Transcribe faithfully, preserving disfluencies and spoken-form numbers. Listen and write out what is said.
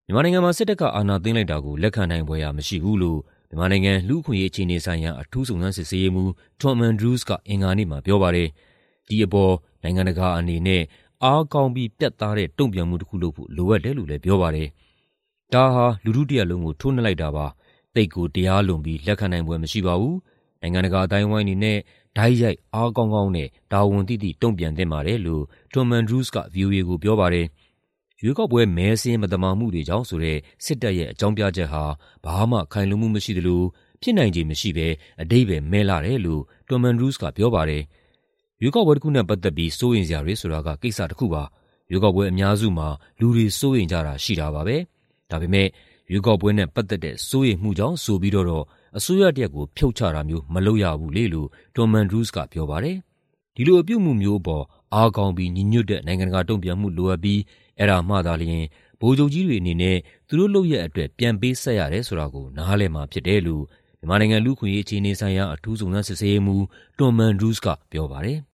မြန်မာနိုင်ငံမှာစစ်တပ်ကအာဏာသိမ်းလိုက်တာကိုလက်ခံနိုင်ဖွယ်ရာမရှိဘူးလို့မြန်မာနိုင်ငံလူ့အခွင့်အရေးအခြေအနေဆိုင်ရာအထူးစုံစမ်းစစ်ဆေးရေးမှူး Tom Andrews ကအင်္ဂါနေ့မှာပြောပါတယ်။ဒီအပေါ်နိုင်ငံတကာအနေနဲ့အားကောင်းပြီးပြတ်သားတဲ့တုံ့ပြန်မှုတစ်ခုလုပ်ဖို့လိုအပ်တယ်လို့လည်းပြောပါတယ်။ဒါဟာလူထုတစ်ရပ်လုံးကိုထိုးနှက်လိုက်တာပါ။တိတ်ကိုတရားလွန်ပြီးလက်ခံနိုင်ဖွယ်မရှိပါဘူး။နိုင်ငံတကာအတိုင်းအဝိုင်းအနေနဲ့ဓာတ်ရိုက်အားကောင်းကောင်းနဲ့တာဝန်သိသိတုံ့ပြန်သင့်ပါတယ်လို့ Tom Andrews က ဗွီအိုအေ ကိုပြောပါတယ်။ရွေးကောက်ပွဲမဲစာရင်းမသမာမှုတွေကြောင့်ဆိုတဲ့စစ်တပ်ရဲ့အကြောင်းပြချက်ဟာဘာမှခိုင်လုံမှုမရှိသလိုဖြစ်နိုင်ခြေမရှိဘဲအဓိပ္ပာယ်မဲ့လာတယ်လို့ Tom Andrews ကပြောပါတယ်။ရွေးကောက်ပွဲတစ်ခုနဲ့ပတ်သက်ပြီးစိုးရိမ်စရာတွေဆိုတာကကိစ္စတစ်ခုပါ။ရွေးကောက်ပွဲအများစုမှာလူတွေစိုးရိမ်ကြတာရှိတာပါပဲ။ဒါပေမဲ့ရွေးကောက်ပွဲနဲ့ပတ်သက်တဲ့စိုးရိမ်မှုကြောင့်ဆိုပြီးတော့အစိုးရတစ်ရပ်ကိုဖြုတ်ချတာမျိုးမလုပ်ရဘူးလေလို့ Tom Andrews ကပြောပါတယ်။ဒီလိုအပြုအမူမျိုးအပေါ်အားကောင်းပြီးညီညွတ်တဲ့နိုင်ငံတကာတုံ့ပြန်မှုလိုအပ်ပြီးအဲ့ဒါမှသာလျှင်ဗိုလ်ချုပ်ကြီးတွေအနေနဲ့သူတို့လုပ်ရက်အတွက်ပြန်ပေးဆက်ရတယ်ဆိုတာကိုနားလည်မှာဖြစ်တယ်လို့မြန်မာနိုင်ငံလူ့အခွင့်အရေးအခြေအနေဆိုင်ရာအထူးစုံစမ်းစစ်ဆေးရေးမှူး Tom Andrews ကပြောပါတယ်။